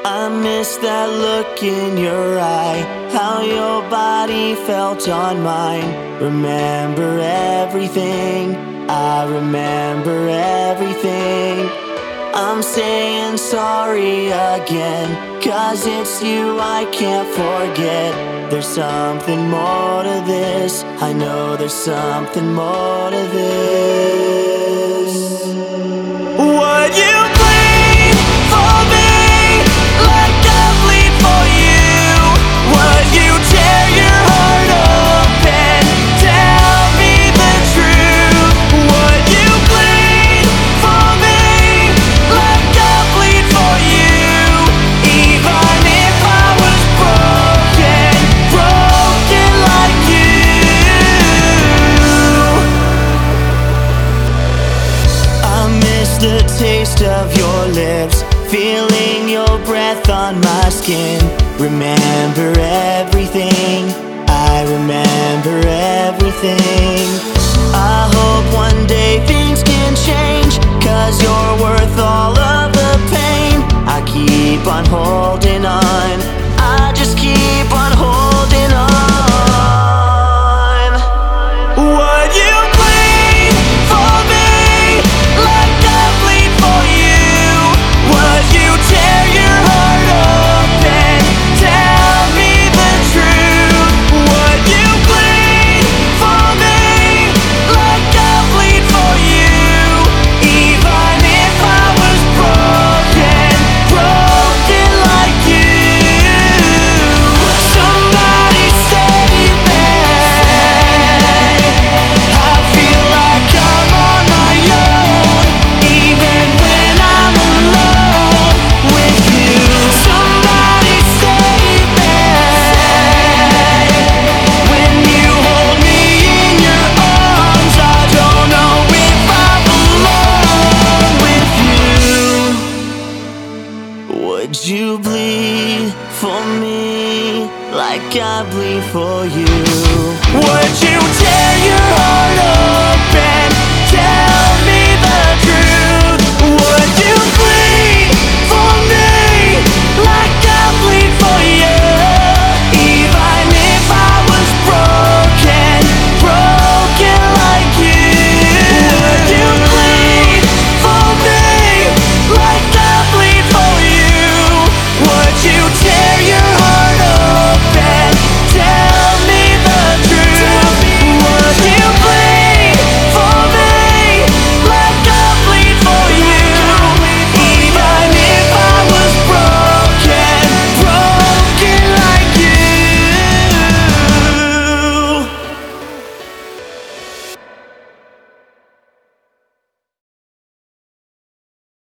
I miss that look in your eye, how your body felt on mine. Remember everything, I remember everything. I'm saying sorry again, 'cause it's you I can't forget. There's something more to this, I know there's something more to this. Would you bleed for me like I bleed for you? Would you tear your heart open, tell me the truth? Would you bleed for me like I bleed for you? Even if I was broken, broken like you. I miss the taste of your lips, feeling your breath on my skin. Remember everything, I remember everything. I hope one day things can change, 'cause you're worth all of the pain. I keep on holding on, I just keep on holding on. Would you bleed for me like I bleed for you? Would you tear your heart open, tell me the truth? Would you bleed for me like I bleed for you? Even if I was broken, broken like you. Somebody save me, I feel like I'm on my own, even when I'm alone with you. Somebody save me, when you hold me in your arms, I don't know if I belong with you. Would you bleed for me like I bleed for you? Would you tear your heart open,